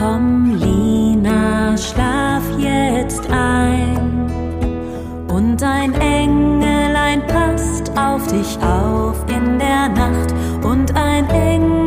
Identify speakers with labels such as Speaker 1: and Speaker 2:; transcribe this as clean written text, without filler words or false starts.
Speaker 1: Komm, Lina, schlaf jetzt ein, und ein Engelein passt auf dich auf in der Nacht, und ein Engelein